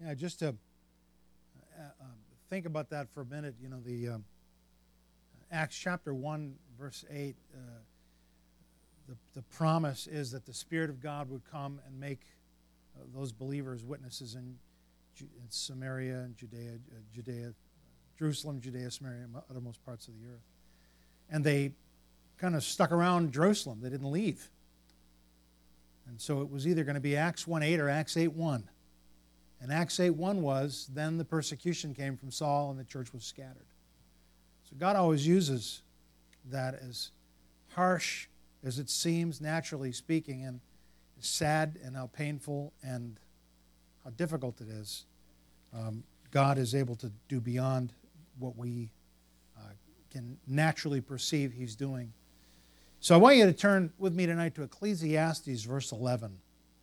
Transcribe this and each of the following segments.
Yeah, just to think about that for a minute, the Acts chapter 1, verse 8, the promise is that the Spirit of God would come and make those believers witnesses in Samaria and Judea, Jerusalem, Judea, Samaria, and uttermost parts of the earth. And they kind of stuck around Jerusalem. They didn't leave. And so it was either going to be Acts 1:8 or Acts 8:1. And Acts 8:1 was, then the persecution came from Saul and the church was scattered. So God always uses that, as harsh as it seems, naturally speaking, and as sad and how painful and how difficult it is. God is able to do beyond what we can naturally perceive He's doing. So I want you to turn with me tonight to Ecclesiastes verse 11.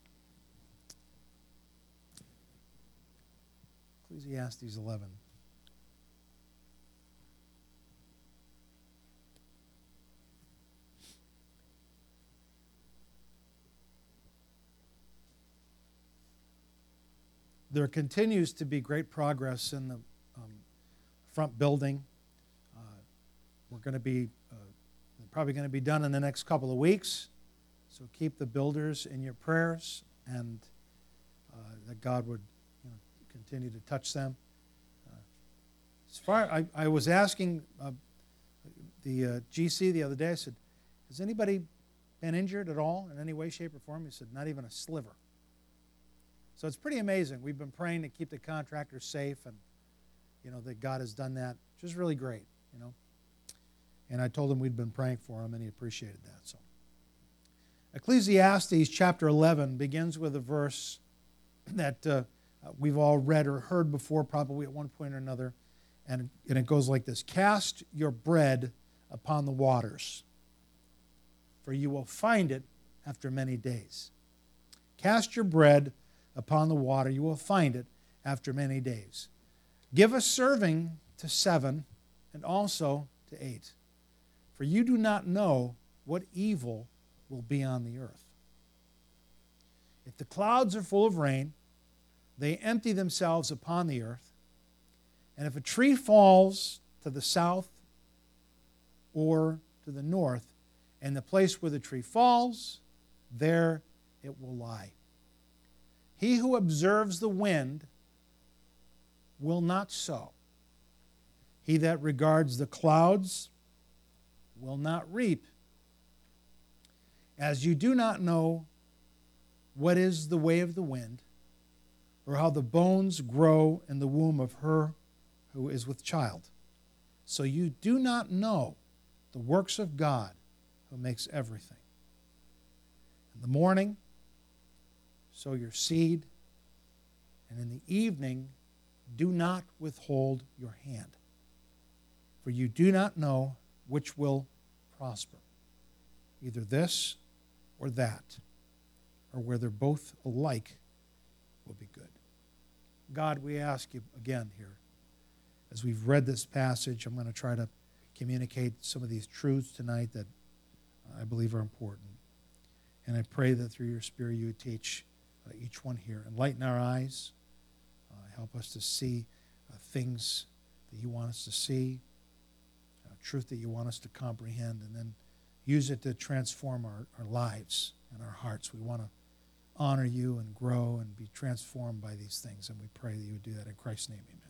Ecclesiastes 11. There continues to be great progress in the front building. We're going to be probably going to be done in the next couple of weeks. So keep the builders in your prayers, and that God would continue to touch them. I was asking the GC the other day, I said, has anybody been injured at all in any way, shape, or form? He said, not even a sliver. So it's pretty amazing. We've been praying to keep the contractors safe, and that God has done that, which is really great. And I told him we'd been praying for him, and he appreciated that. So Ecclesiastes chapter 11 begins with a verse that we've all read or heard before, probably at one point or another, and it goes like this: cast your bread upon the waters, for you will find it after many days. Cast your bread upon the water, you will find it after many days. Give a serving to 7 and also to 8, for you do not know what evil will be on the earth. If the clouds are full of rain, they empty themselves upon the earth. And if a tree falls to the south or to the north, and the place where the tree falls, there it will lie. He who observes the wind will not sow. He that regards the clouds will not reap. As you do not know what is the way of the wind, or how the bones grow in the womb of her who is with child, so you do not know the works of God who makes everything. In the morning, sow your seed, and in the evening, do not withhold your hand, for you do not know which will prosper, either this or that, or whether both alike will be good. God, we ask you again here, as we've read this passage, I'm going to try to communicate some of these truths tonight that I believe are important. And I pray that through your Spirit you would teach each one here. Enlighten our eyes. Help us to see things that you want us to see, truth that you want us to comprehend, and then use it to transform our lives and our hearts. We want to honor you and grow and be transformed by these things, and we pray that you would do that in Christ's name. Amen.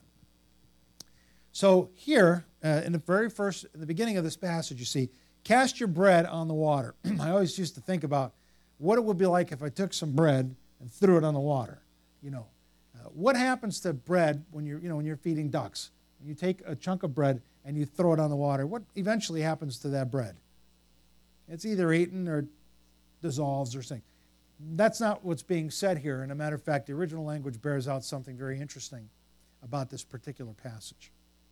So here, in the beginning of this passage, you see, cast your bread on the water. I always used to think about what it would be like if I took some bread and threw it on the water. What happens to bread when you're feeding ducks? When you take a chunk of bread and you throw it on the water, what eventually happens to that bread? It's either eaten or dissolves or something. That's not what's being said here. And a matter of fact, the original language bears out something very interesting about this particular passage.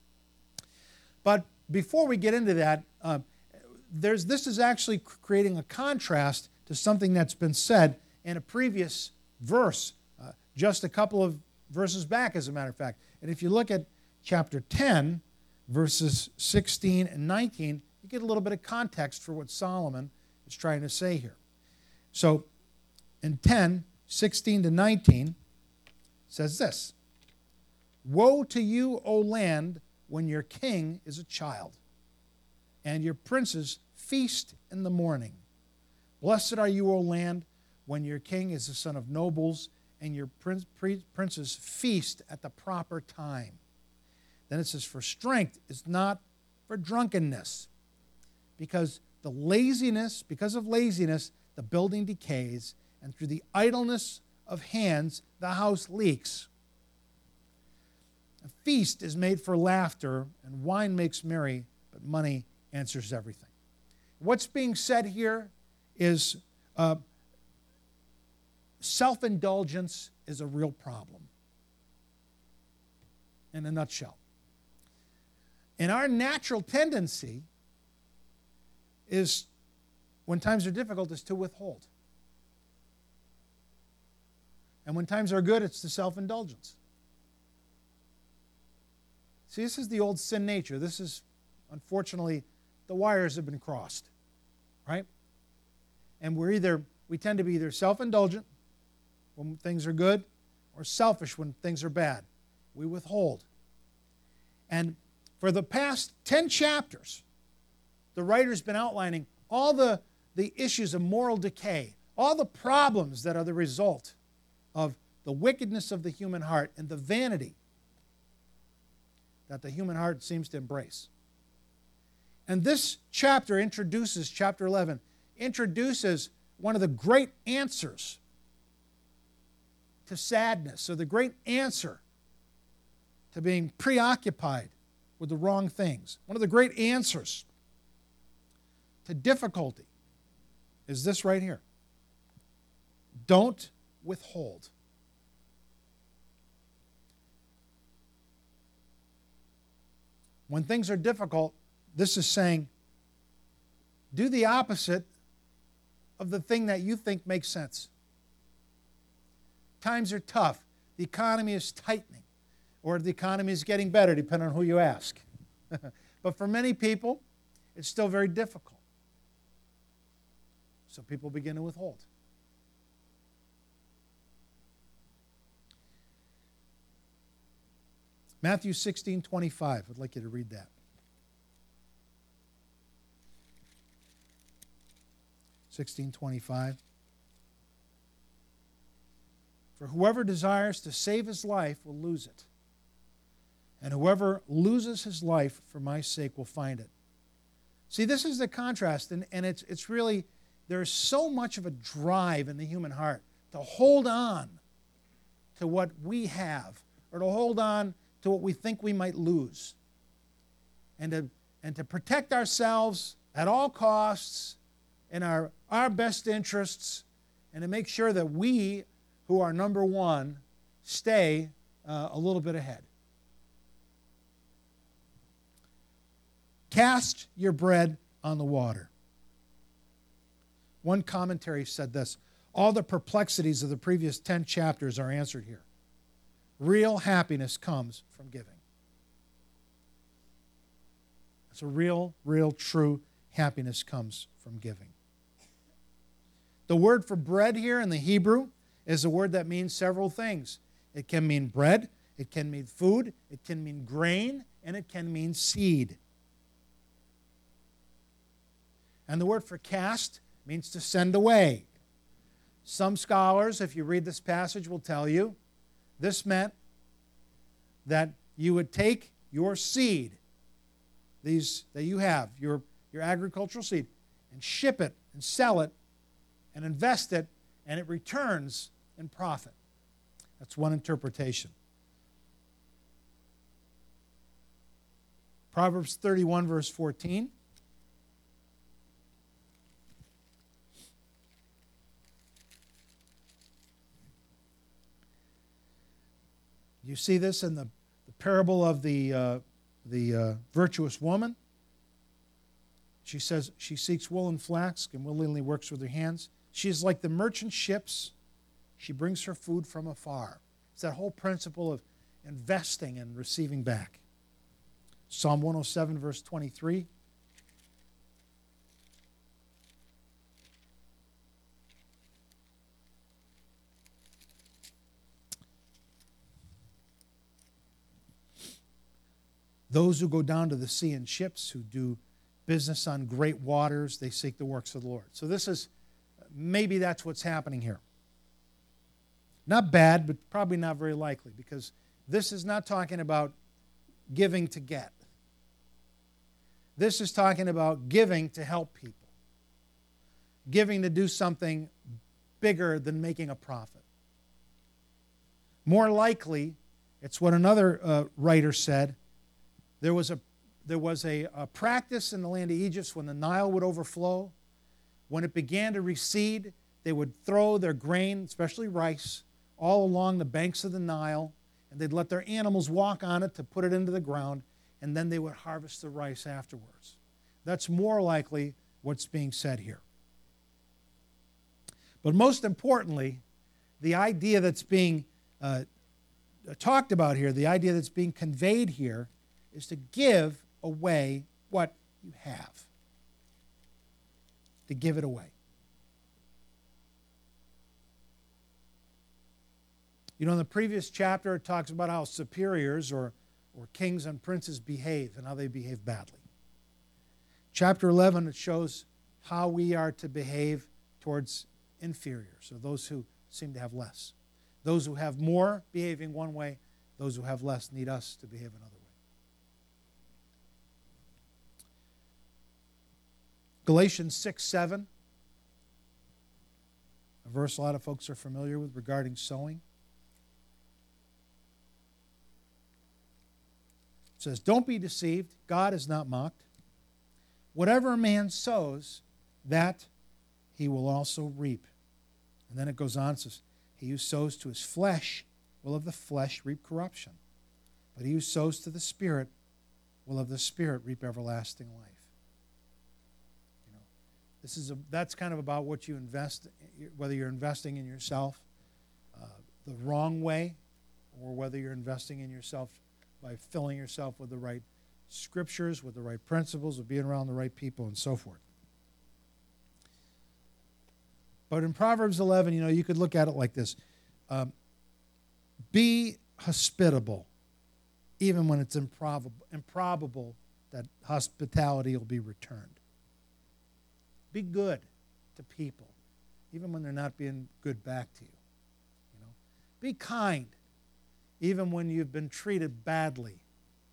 But before we get into that, this is actually creating a contrast to something that's been said in a previous verse, just a couple of verses back, as a matter of fact. And if you look at chapter 10, verses 16 and 19, you get a little bit of context for what Solomon is trying to say here. So in 10, 16 to 19, it says this: Woe to you, O land, when your king is a child, and your princes feast in the morning. Blessed are you, O land, when your king is the son of nobles, and your princes feast at the proper time. Then it says, for strength is not for drunkenness, because of laziness, the building decays, and through the idleness of hands, the house leaks. A feast is made for laughter, and wine makes merry, but money answers everything. What's being said here is self-indulgence is a real problem, in a nutshell. And our natural tendency is, when times are difficult, is to withhold. And when times are good, it's the self-indulgence. See, this is the old sin nature. This is, unfortunately, the wires have been crossed, right? And we tend to be either self-indulgent when things are good or selfish when things are bad. We withhold. And for the past 10 chapters, the writer's been outlining all the issues of moral decay, all the problems that are the result of the wickedness of the human heart and the vanity that the human heart seems to embrace. And this chapter chapter 11, introduces one of the great answers to sadness, or the great answer to being preoccupied with the wrong things. One of the great answers to difficulty is this right here. Don't withhold. When things are difficult, this is saying, do the opposite of the thing that you think makes sense. Times are tough. The economy is tightening, or the economy is getting better, depending on who you ask. But for many people, it's still very difficult. So people begin to withhold. Matthew 16:25. I'd like you to read that. 16:25. For whoever desires to save his life will lose it, and whoever loses his life for my sake will find it. See, this is the contrast, and it's really, there's so much of a drive in the human heart to hold on to what we have, or to hold on to what we think we might lose, and to protect ourselves at all costs in our best interests, and to make sure that we, who are number one, stay a little bit ahead. Cast your bread on the water. One commentary said this: all the perplexities of the previous 10 chapters are answered here. Real happiness comes from giving. It's a real, true happiness comes from giving. The word for bread here in the Hebrew is a word that means several things. It can mean bread, it can mean food, it can mean grain, and it can mean seed. And the word for cast means to send away. Some scholars, if you read this passage, will tell you this meant that you would take your seed, these that you have, your agricultural seed, and ship it and sell it and invest it, and it returns in profit. That's one interpretation. Proverbs 31, verse 14. You see this in the parable of the virtuous woman. She says she seeks wool and flax and willingly works with her hands. She is like the merchant ships. She brings her food from afar. It's that whole principle of investing and receiving back. Psalm 107, verse 23. Those who go down to the sea in ships, who do business on great waters, they seek the works of the Lord. So maybe that's what's happening here. Not bad, but probably not very likely, because this is not talking about giving to get. This is talking about giving to help people. Giving to do something bigger than making a profit. More likely, it's what another writer said. There was a practice in the land of Egypt when the Nile would overflow. When it began to recede, they would throw their grain, especially rice, all along the banks of the Nile, and they'd let their animals walk on it to put it into the ground, and then they would harvest the rice afterwards. That's more likely what's being said here. But most importantly, the idea that's being talked about here, the idea that's being conveyed here, is to give away what you have. To give it away. You know, in the previous chapter, it talks about how superiors or kings and princes behave and how they behave badly. Chapter 11, it shows how we are to behave towards inferiors, or those who seem to have less. Those who have more behaving one way, those who have less need us to behave another way. Galatians 6:7, a verse a lot of folks are familiar with regarding sowing. It says, "Don't be deceived, God is not mocked. Whatever a man sows, that he will also reap." And then it goes on, it says, "He who sows to his flesh will of the flesh reap corruption. But he who sows to the Spirit will of the Spirit reap everlasting life." That's kind of about what you invest, whether you're investing in yourself the wrong way, or whether you're investing in yourself by filling yourself with the right scriptures, with the right principles, with being around the right people, and so forth. But in Proverbs 11, you could look at it like this. Be hospitable, even when it's improbable that hospitality will be returned. Be good to people, even when they're not being good back to you. Be kind, even when you've been treated badly.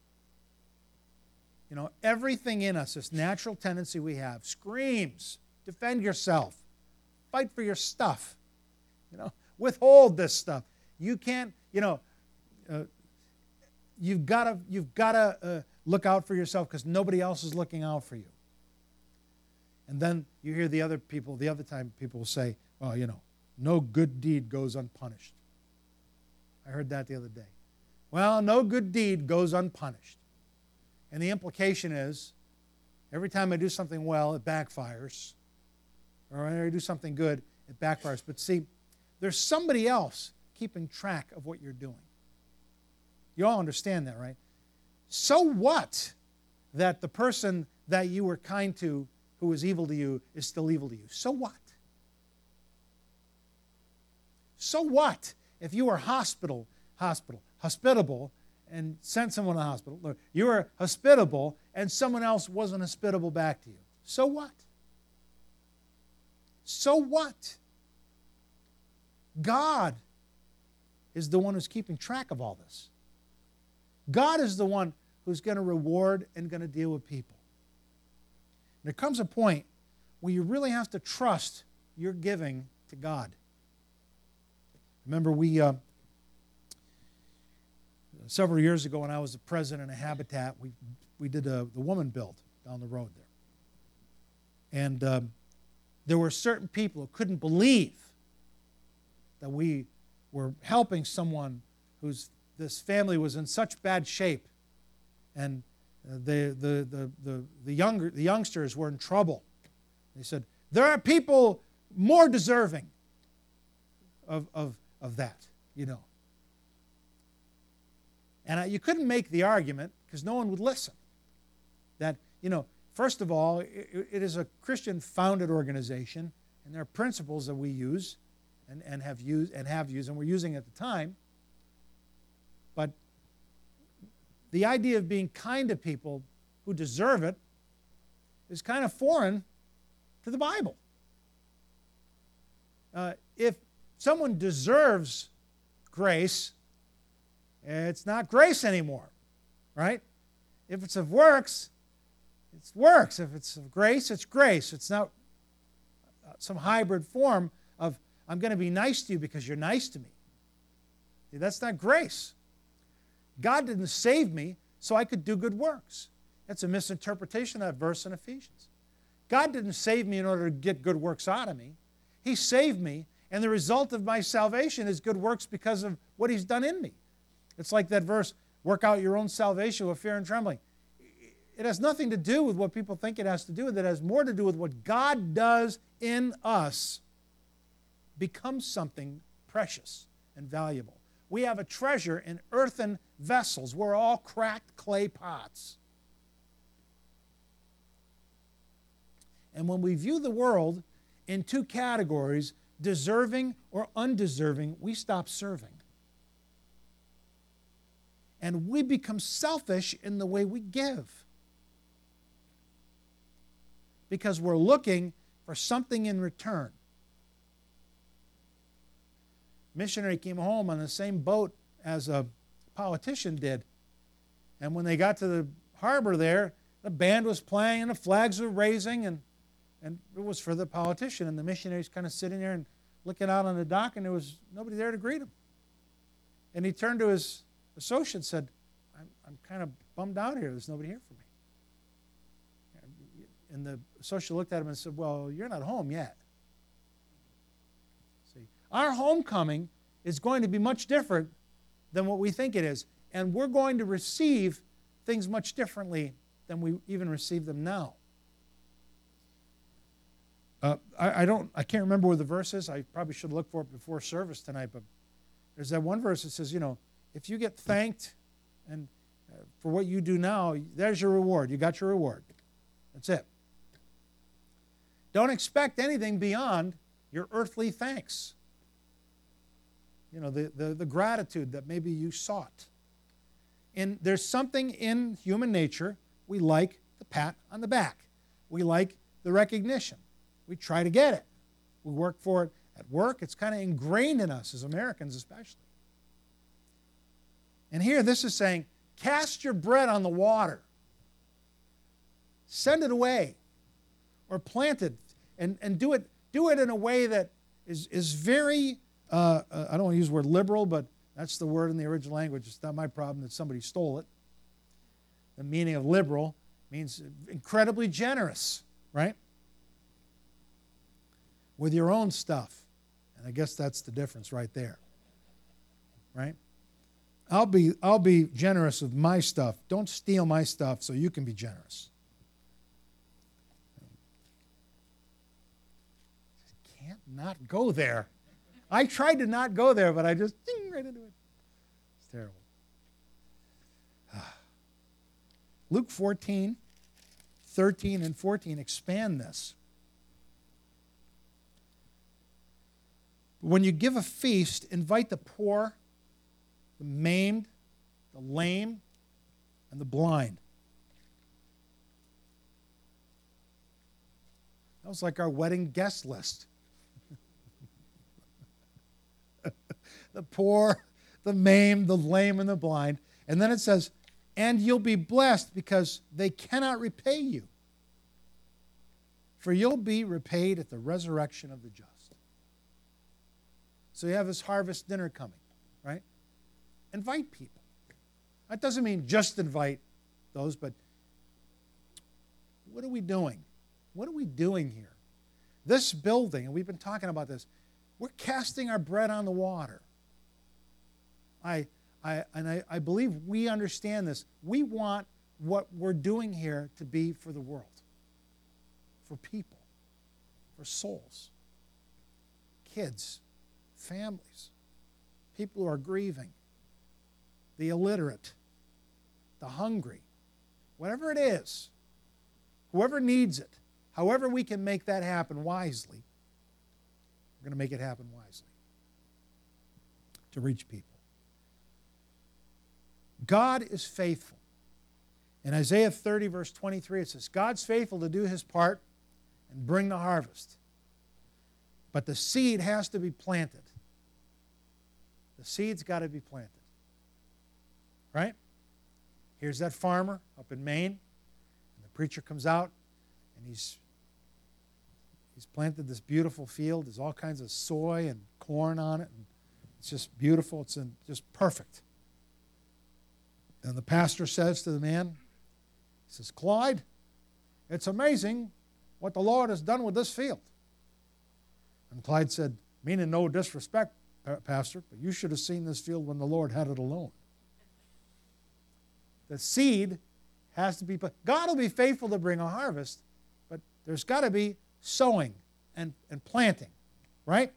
Everything in us, this natural tendency we have, screams, defend yourself, fight for your stuff, withhold this stuff. You can't, you've got to look out for yourself because nobody else is looking out for you. And then you hear the other time people will say, well, no good deed goes unpunished. I heard that the other day. Well, no good deed goes unpunished. And the implication is, every time I do something well, it backfires. Or when I do something good, it backfires. But see, there's somebody else keeping track of what you're doing. You all understand that, right? So what that the person that you were kind to who was evil to you is still evil to you? So what? So what if you were hospitable and sent someone to the hospital? Look, you were hospitable and someone else wasn't hospitable back to you. So what? So what? God is the one who's keeping track of all this. God is the one who's going to reward and going to deal with people. There comes a point where you really have to trust your giving to God. Remember, several years ago when I was the president of Habitat, we did the woman build down the road there. And there were certain people who couldn't believe that we were helping someone this family was in such bad shape, and the youngsters were in trouble. They said, there are people more deserving of that, And you couldn't make the argument, because no one would listen, that, first of all, it is a Christian-founded organization, and there are principles that we use and have used, and we're using at the time. But the idea of being kind to people who deserve it is kind of foreign to the Bible. If someone deserves grace, it's not grace anymore, right? If it's of works, it's works. If it's of grace, it's grace. It's not some hybrid form of, I'm going to be nice to you because you're nice to me. See, that's not grace. God didn't save me so I could do good works. That's a misinterpretation of that verse in Ephesians. God didn't save me in order to get good works out of me. He saved me, and the result of my salvation is good works because of what He's done in me. It's like that verse, work out your own salvation with fear and trembling. It has nothing to do with what people think it has to do with. It has more to do with what God does in us becomes something precious and valuable. We have a treasure in earthen vessels. We're all cracked clay pots. And when we view the world in two categories, deserving or undeserving, we stop serving. And we become selfish in the way we give. Because we're looking for something in return. Missionary came home on the same boat as a politician did. And when they got to the harbor there, the band was playing and the flags were raising, and it was for the politician. And the missionary's kind of sitting there and looking out on the dock, and there was nobody there to greet him. And he turned to his associate and said, I'm kind of bummed out here. There's nobody here for me. And the associate looked at him and said, well, you're not home yet. See, our homecoming is going to be much different than what we think it is. And we're going to receive things much differently than we even receive them now. I can't remember where the verse is. I probably should look for it before service tonight. But there's that one verse that says, if you get thanked and for what you do now, there's your reward. You got your reward. That's it. Don't expect anything beyond your earthly thanks. The gratitude that maybe you sought. And there's something in human nature. We like the pat on the back. We like the recognition. We try to get it. We work for it at work. It's kind of ingrained in us as Americans especially. And here this is saying, cast your bread on the water. Send it away. Or plant it. And do it in a way that is very, I don't want to use the word liberal, but that's the word in the original language. It's not my problem that somebody stole it. The meaning of liberal means incredibly generous, right? With your own stuff. And I guess that's the difference right there. Right? I'll be generous with my stuff. Don't steal my stuff so you can be generous. Can't not go there. I tried to not go there, but I just ding right into it. It's terrible. Luke 14, 13 and 14 expand this. When you give a feast, invite the poor, the maimed, the lame, and the blind. That was like our wedding guest list. The poor, the maimed, the lame, and the blind. And then it says, and you'll be blessed because they cannot repay you. For you'll be repaid at the resurrection of the just. So you have this harvest dinner coming, right? Invite people. That doesn't mean just invite those, but what are we doing? What are we doing here? This building, and we've been talking about this, we're casting our bread on the water. I believe we understand this. We want what we're doing here to be for the world, for people, for souls, kids, families, people who are grieving, the illiterate, the hungry, whatever it is, whoever needs it, however we can make that happen wisely, we're going to make it happen wisely to reach people. God is faithful. In Isaiah 30, verse 23, it says, God's faithful to do his part and bring the harvest. But the seed has to be planted. The seed's got to be planted. Right? Here's that farmer up in Maine. And the preacher comes out, and he's planted this beautiful field. There's all kinds of soy and corn on it. And it's just beautiful. It's just perfect. And the pastor says to the man, he says, Clyde, it's amazing what the Lord has done with this field. And Clyde said, meaning no disrespect, Pastor, but you should have seen this field when the Lord had it alone. The seed has to be put. God will be faithful to bring a harvest, but there's got to be sowing and planting, right?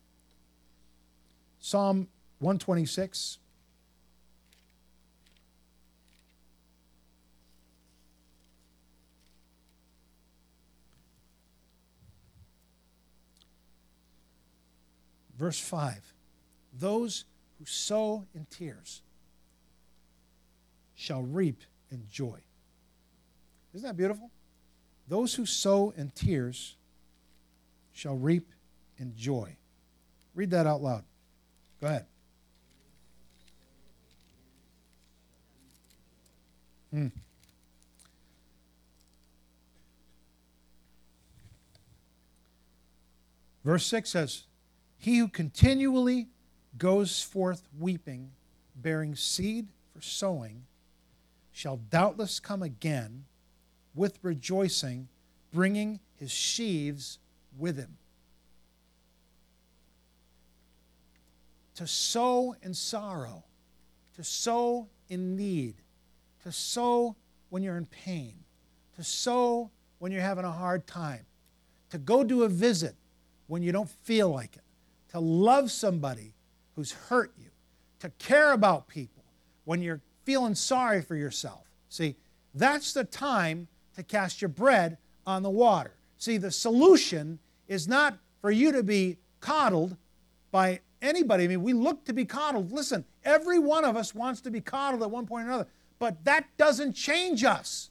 Psalm 126. Verse 5, those who sow in tears shall reap in joy. Isn't that beautiful? Those who sow in tears shall reap in joy. Read that out loud. Go ahead. Verse 6 says, he who continually goes forth weeping, bearing seed for sowing, shall doubtless come again with rejoicing, bringing his sheaves with him. To sow in sorrow, to sow in need, to sow when you're in pain, to sow when you're having a hard time, to go do a visit when you don't feel like it, to love somebody who's hurt you, to care about people when you're feeling sorry for yourself. See, that's the time to cast your bread on the water. See, the solution is not for you to be coddled by anybody. I mean, we look to be coddled. Listen, every one of us wants to be coddled at one point or another, but that doesn't change us.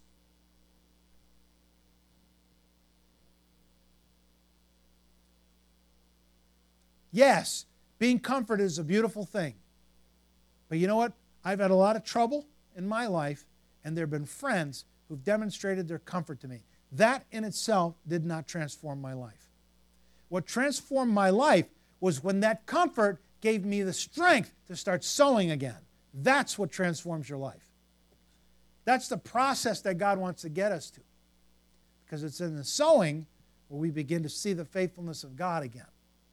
Yes, being comforted is a beautiful thing. But you know what? I've had a lot of trouble in my life, and there have been friends who've demonstrated their comfort to me. That in itself did not transform my life. What transformed my life was when that comfort gave me the strength to start sowing again. That's what transforms your life. That's the process that God wants to get us to. Because it's in the sowing where we begin to see the faithfulness of God again.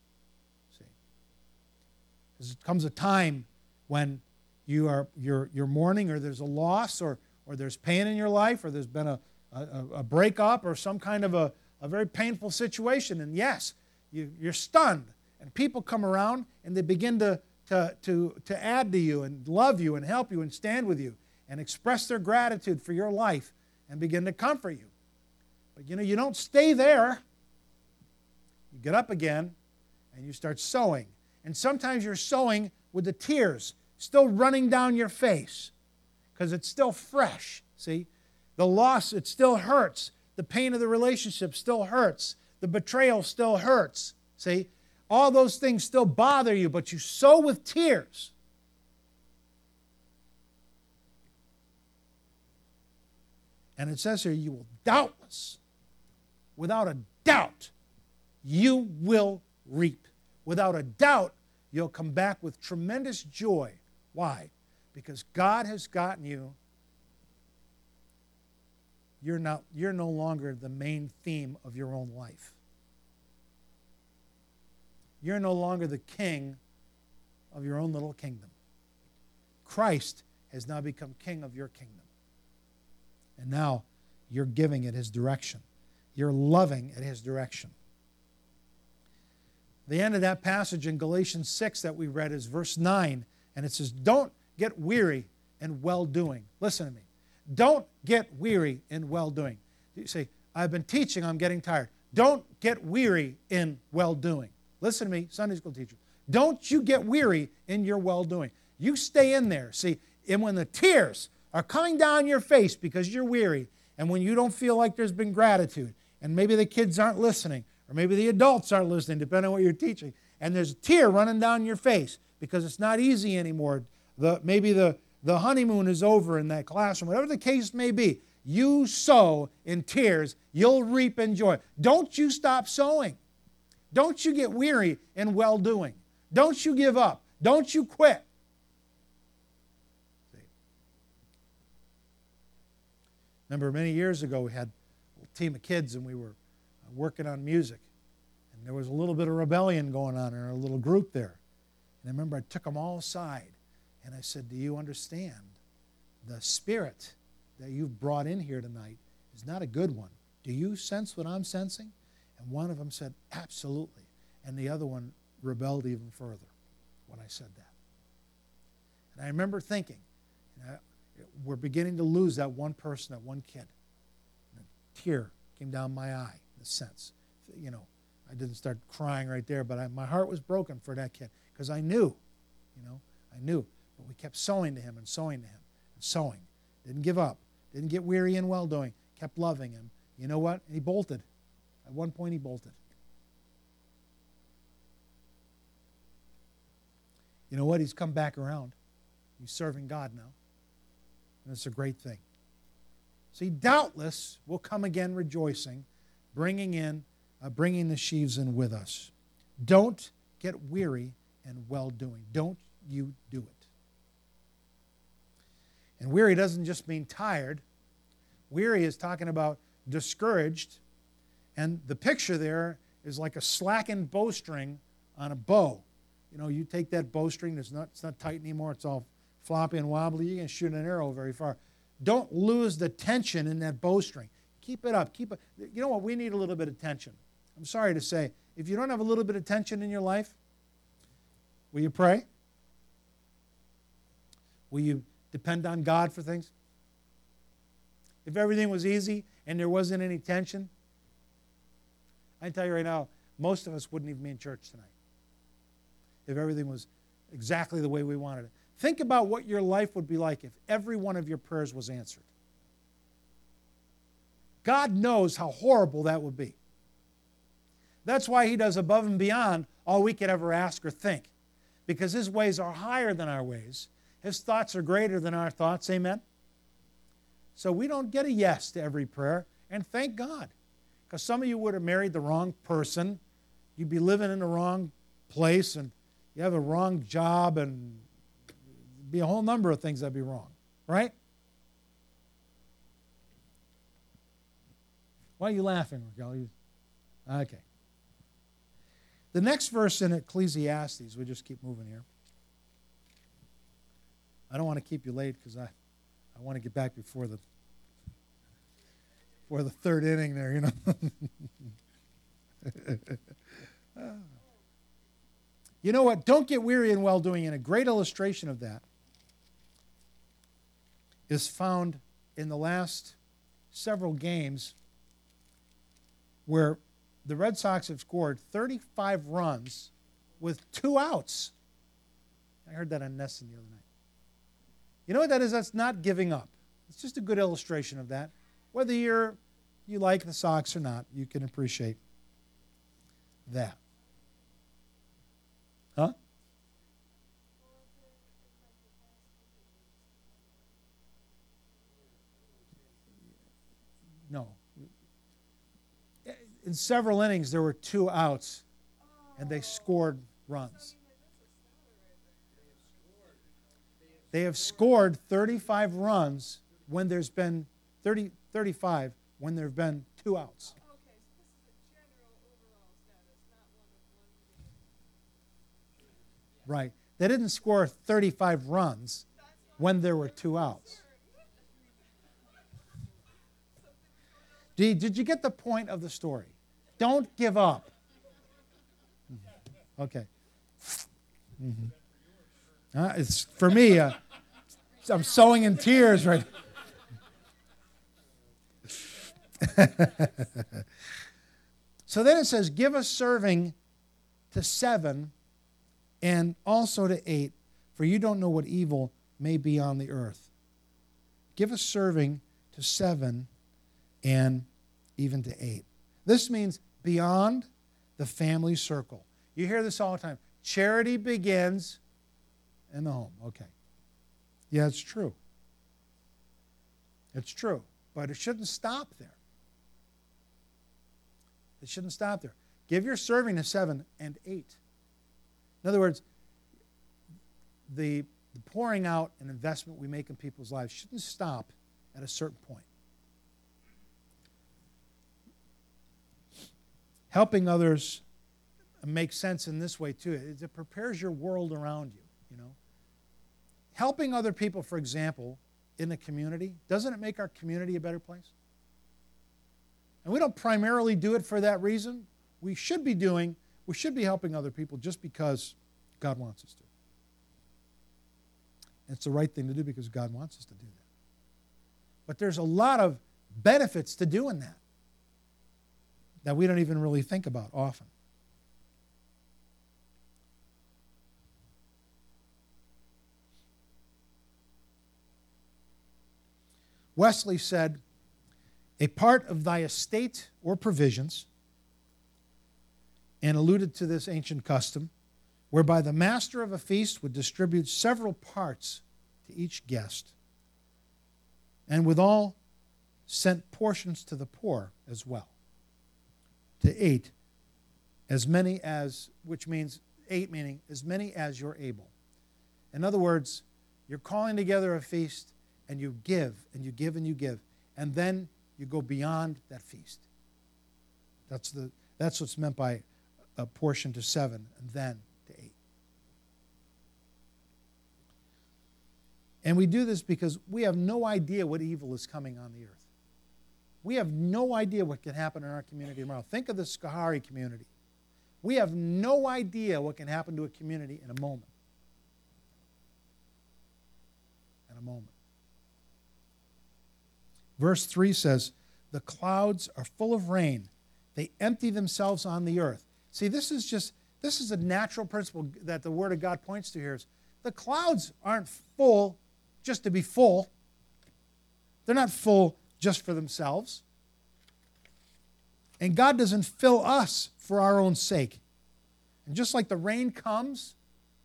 There comes a time when you're mourning, or there's a loss, or there's pain in your life, or there's been a breakup, or some kind of a very painful situation. And yes, you're stunned. And people come around and they begin to add to you and love you and help you and stand with you and express their gratitude for your life and begin to comfort you. But you don't stay there. You get up again and you start sowing. And sometimes you're sowing with the tears still running down your face because it's still fresh, see? The loss, it still hurts. The pain of the relationship still hurts. The betrayal still hurts, see? All those things still bother you, but you sow with tears. And it says here, you will doubtless, without a doubt, you will reap. Without a doubt, you'll come back with tremendous joy. Why? Because God has gotten you. You're no longer the main theme of your own life. You're no longer the king of your own little kingdom. Christ has now become king of your kingdom. And now you're giving it his direction. You're loving at his direction. The end of that passage in Galatians 6 that we read is verse 9, and it says, don't get weary in well-doing. Listen to me. Don't get weary in well-doing. You say, I've been teaching, I'm getting tired. Don't get weary in well-doing. Listen to me, Sunday school teachers. Don't you get weary in your well-doing. You stay in there. See, and when the tears are coming down your face because you're weary, and when you don't feel like there's been gratitude, and maybe the kids aren't listening, or maybe the adults aren't listening, depending on what you're teaching, and there's a tear running down your face because it's not easy anymore. Maybe the honeymoon is over in that classroom, whatever the case may be. You sow in tears, you'll reap in joy. Don't you stop sowing. Don't you get weary in well-doing. Don't you give up. Don't you quit. Remember many years ago we had a team of kids and we were working on music. And there was a little bit of rebellion going on in our little group there. And I remember I took them all aside and I said, do you understand the spirit that you've brought in here tonight is not a good one? Do you sense what I'm sensing? And one of them said, absolutely. And the other one rebelled even further when I said that. And I remember thinking, we're beginning to lose that one person, that one kid. And a tear came down my eye, in a sense. You know, I didn't start crying right there, but my heart was broken for that kid because I knew, I knew. But we kept sowing to him and sowing to him and sowing. Didn't give up. Didn't get weary in well-doing. Kept loving him. You know what? He bolted. At one point he bolted. You know what? He's come back around. He's serving God now. And it's a great thing. See, doubtless we'll come again rejoicing, bringing the sheaves in with us. Don't get weary in well-doing. Don't you do it. And weary doesn't just mean tired. Weary is talking about discouraged. And the picture there is like a slackened bowstring on a bow. You know, you take that bowstring, it's not tight anymore, it's all floppy and wobbly, you can shoot an arrow very far. Don't lose the tension in that bowstring. Keep it up. You know what? We need a little bit of tension. I'm sorry to say, if you don't have a little bit of tension in your life, will you pray? Will you depend on God for things? If everything was easy and there wasn't any tension, I can tell you right now, most of us wouldn't even be in church tonight if everything was exactly the way we wanted it. Think about what your life would be like if every one of your prayers was answered. God knows how horrible that would be. That's why He does above and beyond all we could ever ask or think, because His ways are higher than our ways. His thoughts are greater than our thoughts. Amen? So we don't get a yes to every prayer, and thank God, because some of you would have married the wrong person. You'd be living in the wrong place, and you have a wrong job, and be a whole number of things that'd be wrong, right? Why are you laughing, Raquel? Okay. The next verse in Ecclesiastes, we just keep moving here. I don't want to keep you late because I want to get back before the third inning there, you know. You know what? Don't get weary in well-doing, and a great illustration of that is found in the last several games where the Red Sox have scored 35 runs with 2 outs. I heard that on Nesson the other night. You know what that is? That's not giving up. It's just a good illustration of that. Whether you like the Sox or not, you can appreciate that. Huh? No. In several innings, there were 2 outs, and they scored runs. They have scored 35 runs when there's been 35 when there have been 2 outs. Okay, so this is a general overall status, not one of one. Right. They didn't score 35 runs when there were 2 outs. Did you get the point of the story? Don't give up. Okay. Mm-hmm. It's for me. I'm sowing in tears right. So then it says, "Give us serving to 7, and also to 8, for you don't know what evil may be on the earth." give a serving to 7 and even to 8. This means beyond the family circle. You hear this all the time. Charity begins in the home. Okay. Yeah, it's true. It's true. But it shouldn't stop there. It shouldn't stop there. Give your serving to 7 and 8. In other words, the pouring out and investment we make in people's lives shouldn't stop at a certain point. Helping others makes sense in this way too. It prepares your world around you, Helping other people, for example, in the community, doesn't it make our community a better place? And we don't primarily do it for that reason. We should be helping other people just because God wants us to. It's the right thing to do because God wants us to do that. But there's a lot of benefits to doing that we don't even really think about often. Wesley said, "A part of thy estate or provisions," and alluded to this ancient custom, whereby the master of a feast would distribute several parts to each guest, and withal sent portions to the poor as well. To 8, as many as, which means 8 meaning as many as you're able. In other words, you're calling together a feast, and you give, and you give, and you give, and then you go beyond that feast. That's what's meant by a portion to 7 and then to 8. And we do this because we have no idea what evil is coming on the earth. We have no idea what can happen in our community tomorrow. Think of the Schoharie community. We have no idea what can happen to a community in a moment. In a moment. Verse 3 says, "The clouds are full of rain. They empty themselves on the earth." See, this is a natural principle that the Word of God points to here. Is the clouds aren't full just to be full. They're not full just for themselves. And God doesn't fill us for our own sake. And just like the rain comes,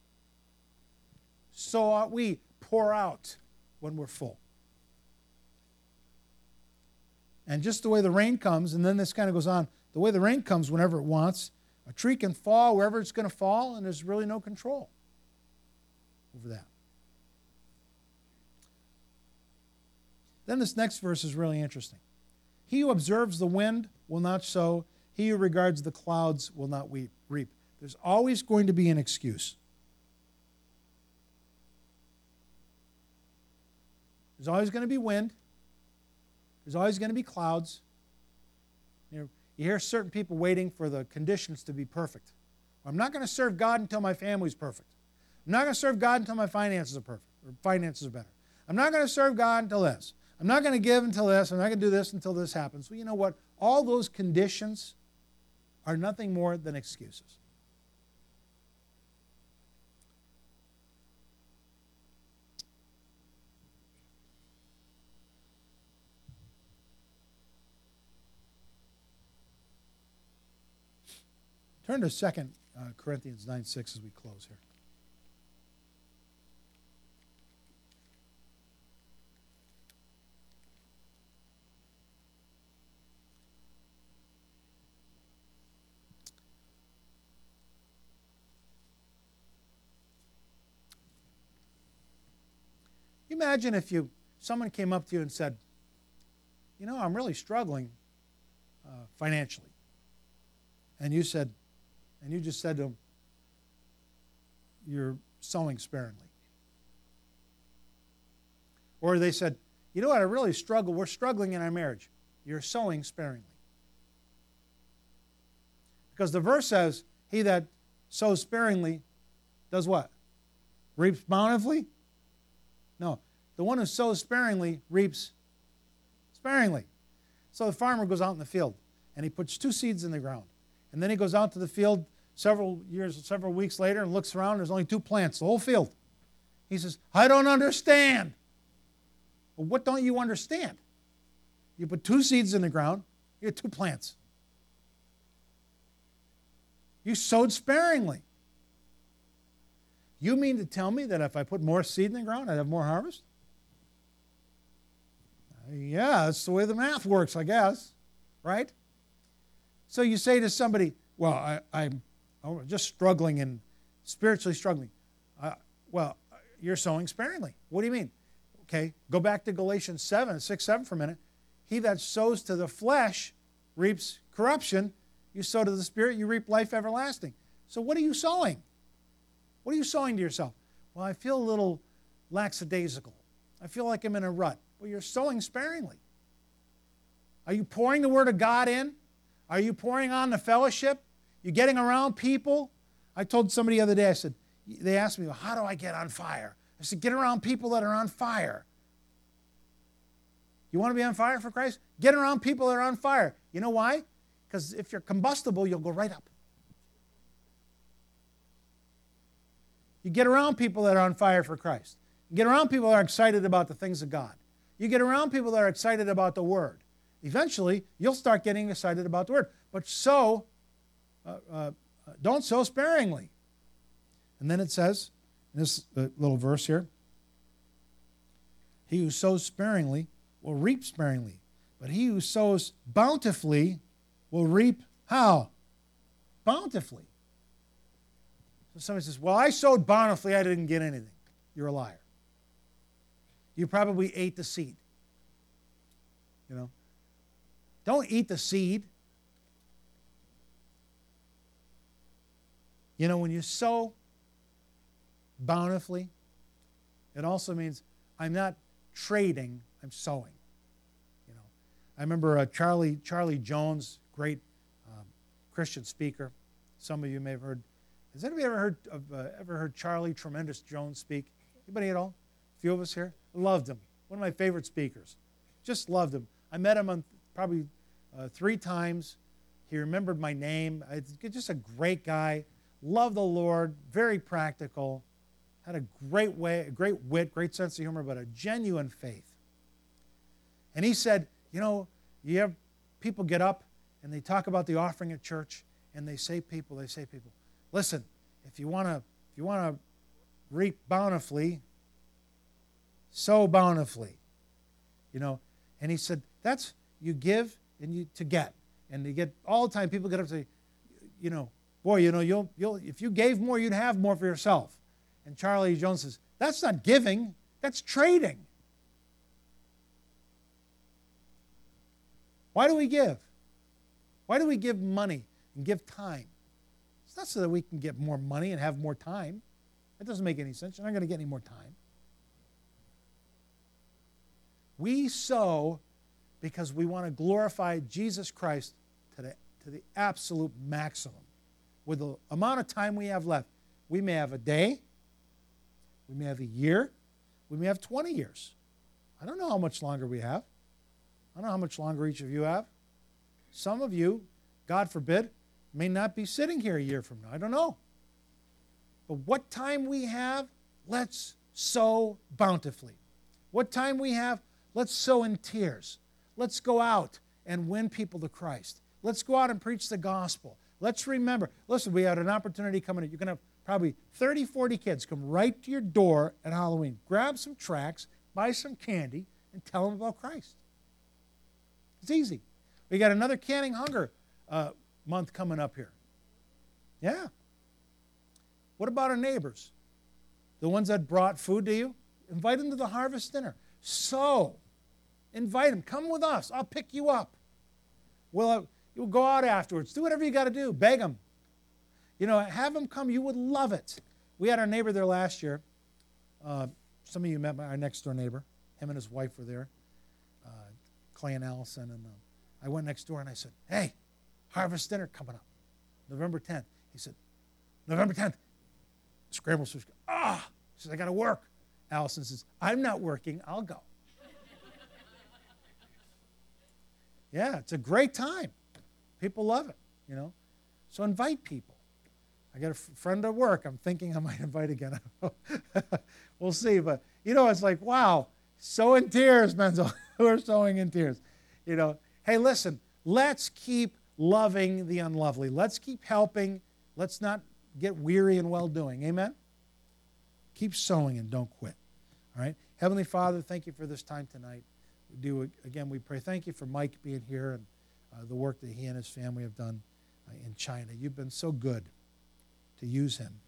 so ought we pour out when we're full. And just the way the rain comes, and then this kind of goes on, the way the rain comes whenever it wants, a tree can fall wherever it's going to fall, and there's really no control over that. Then this next verse is really interesting. "He who observes the wind will not sow. He who regards the clouds will not reap." There's always going to be an excuse. There's always going to be wind. There's always going to be clouds. You hear certain people waiting for the conditions to be perfect. I'm not going to serve God until my family's perfect. I'm not going to serve God until my finances are perfect, or finances are better. I'm not going to serve God until this. I'm not going to give until this. I'm not going to do this until this happens. Well, you know what? All those conditions are nothing more than excuses. Turn to 2 Corinthians 9:6 as we close here. Imagine if someone came up to you and said, I'm really struggling financially. And you just said to them, you're sowing sparingly. Or they said, you know what, I really struggle. We're struggling in our marriage. You're sowing sparingly. Because the verse says, he that sows sparingly does what? Reaps bountifully? No. The one who sows sparingly reaps sparingly. So the farmer goes out in the field and he puts 2 seeds in the ground. And then he goes out to the field several weeks later and looks around. There's only 2 plants, the whole field. He says, I don't understand. Well, what don't you understand? You put 2 seeds in the ground, you get 2 plants. You sowed sparingly. You mean to tell me that if I put more seed in the ground, I'd have more harvest? Yeah, that's the way the math works, I guess, right? So you say to somebody, well, I'm just struggling and spiritually struggling. Well, you're sowing sparingly. What do you mean? Okay, go back to Galatians 6, 7 for a minute. He that sows to the flesh reaps corruption. You sow to the Spirit, you reap life everlasting. So what are you sowing? What are you sowing to yourself? Well, I feel a little lackadaisical. I feel like I'm in a rut. Well, you're sowing sparingly. Are you pouring the Word of God in? Are you pouring on the fellowship? You getting around people? I told somebody the other day, I said, they asked me, well, how do I get on fire? I said, get around people that are on fire. You want to be on fire for Christ? Get around people that are on fire. You know why? Because if you're combustible, you'll go right up. You get around people that are on fire for Christ. You get around people that are excited about the things of God. You get around people that are excited about the Word. Eventually, you'll start getting excited about the Word. But don't sow sparingly. And then it says, in this little verse here, he who sows sparingly will reap sparingly. But he who sows bountifully will reap how? Bountifully. So somebody says, well, I sowed bountifully, I didn't get anything. You're a liar. You probably ate the seed. You know? Don't eat the seed. You know, when you sow bountifully, it also means I'm not trading, I'm sowing. You know, I remember Charlie Jones, great Christian speaker. Some of you may have heard. Has anybody ever heard Charlie Tremendous Jones speak? Anybody at all? A few of us here. Loved him. One of my favorite speakers. Just loved him. I met him probably 3 times. He remembered my name. Just a great guy. Loved the Lord. Very practical. Had a great wit, great sense of humor, but a genuine faith. And he said, you know, you have people get up and they talk about the offering at church, and they say, people, listen, if you want to reap bountifully, sow bountifully. You know, and he said, that's you give and you to get. And you get all the time people get up and say, you know, boy, you know, you'll if you gave more, you'd have more for yourself. And Charlie Jones says, that's not giving, that's trading. Why do we give? Why do we give money and give time? It's not so that we can get more money and have more time. That doesn't make any sense. You're not going to get any more time. We sow because we want to glorify Jesus Christ to the absolute maximum. With the amount of time we have left, we may have a day, we may have a year, we may have 20 years. I don't know how much longer we have. I don't know how much longer each of you have. Some of you, God forbid, may not be sitting here a year from now. I don't know. But what time we have, let's sow bountifully. What time we have, let's sow in tears. Let's go out and win people to Christ. Let's go out and preach the gospel. Let's remember. Listen, we had an opportunity coming in. You're going to have probably 30, 40 kids come right to your door at Halloween. Grab some tracts, buy some candy, and tell them about Christ. It's easy. We got another Canning Hunger month coming up here. Yeah. What about our neighbors? The ones that brought food to you? Invite them to the harvest dinner. So, invite them. Come with us. I'll pick you up. You'll go out afterwards. Do whatever you got to do. Beg them. You know, have them come. You would love it. We had our neighbor there last year. Some of you met our next door neighbor. Him and his wife were there. Clay and Allison. And I went next door and I said, hey, harvest dinner coming up. November 10th. He said, November 10th. Scramble switch. He says, I got to work. Allison says, I'm not working. I'll go. Yeah, it's a great time. People love it, you know. So invite people. I got a friend at work I'm thinking I might invite again. We'll see. But, you know, it's like, wow, Sow in tears, Menzel. We're sowing in tears. You know, hey, listen, let's keep loving the unlovely. Let's keep helping. Let's not get weary in well-doing. Amen? Keep sowing and don't quit. All right? Heavenly Father, thank you for this time tonight. Again, we pray. Thank you for Mike being here and the work that he and his family have done in China. You've been so good to use him.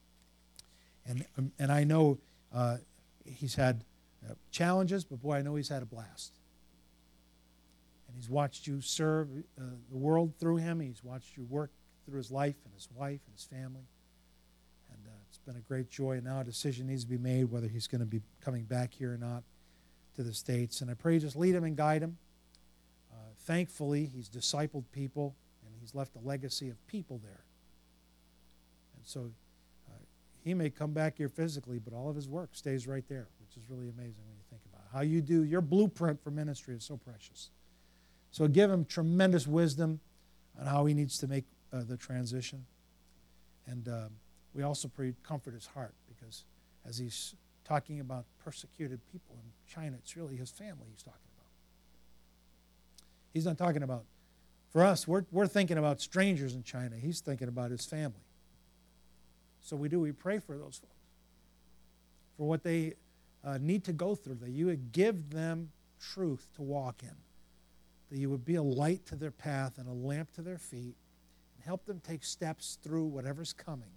And I know he's had challenges, but boy, I know he's had a blast. And he's watched you serve the world through him. He's watched you work through his life and his wife and his family. And it's been a great joy. And now a decision needs to be made whether he's going to be coming back here or not to the States. And I pray you just lead him and guide him. Thankfully, he's discipled people, and he's left a legacy of people there. And so he may come back here physically, but all of his work stays right there, which is really amazing when you think about it. How you do your blueprint for ministry is so precious. So give him tremendous wisdom on how he needs to make the transition. And we also pray you comfort his heart, because as he's talking about persecuted people in China, it's really his family he's talking about. He's not talking about, for us, we're thinking about strangers in China. He's thinking about his family. So we pray for those folks, for what they need to go through, that you would give them truth to walk in, that you would be a light to their path and a lamp to their feet, and help them take steps through whatever's coming,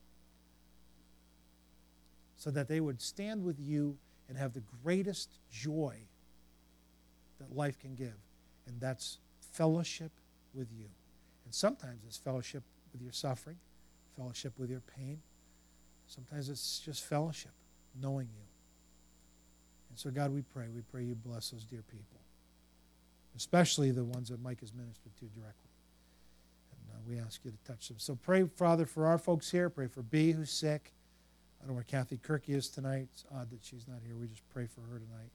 so that they would stand with you and have the greatest joy that life can give, and that's fellowship with you. And sometimes it's fellowship with your suffering, fellowship with your pain. Sometimes it's just fellowship, knowing you. And so, God, we pray you bless those dear people, especially the ones that Mike has ministered to directly. And we ask you to touch them. So pray, Father, for our folks here. Pray for B, who's sick. I don't know where Kathy Kirky is tonight. It's odd that she's not here. We just pray for her tonight.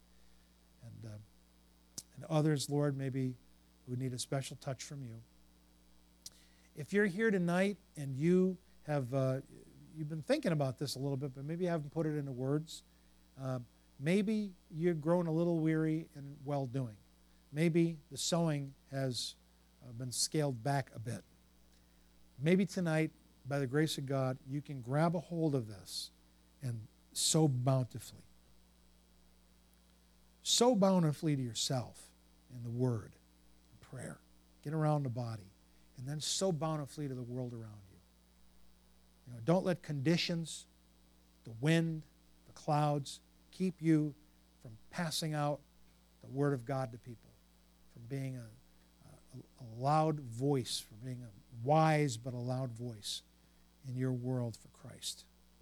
And others, Lord, maybe who need a special touch from you. If you're here tonight and you have you've been thinking about this a little bit, but maybe you haven't put it into words, maybe you're growing a little weary in well-doing. Maybe the sowing has been scaled back a bit. Maybe tonight, by the grace of God, you can grab a hold of this and sow bountifully. Sow bountifully to yourself in the Word, in prayer. Get around the body. And then sow bountifully to the world around you. You know, don't let conditions, the wind, the clouds, keep you from passing out the Word of God to people, from being a loud voice, from being a wise but a loud voice in your world for Christ.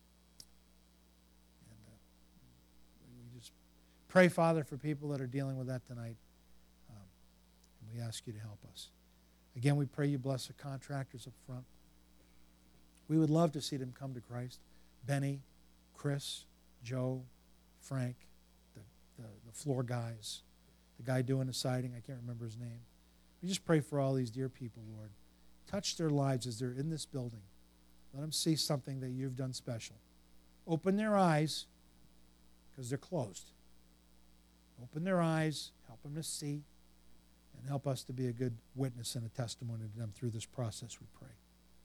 And we just pray, Father, for people that are dealing with that tonight. And we ask you to help us. Again, we pray you bless the contractors up front. We would love to see them come to Christ. Benny, Chris, Joe, Frank, the floor guys, the guy doing the siding, I can't remember his name. We just pray for all these dear people, Lord. Touch their lives as they're in this building. Let them see something that you've done special. Open their eyes, because they're closed. Open their eyes, help them to see, and help us to be a good witness and a testimony to them through this process, we pray.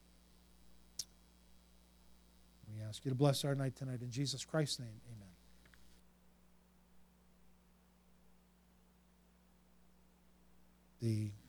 We ask you to bless our night tonight. In Jesus Christ's name, amen. The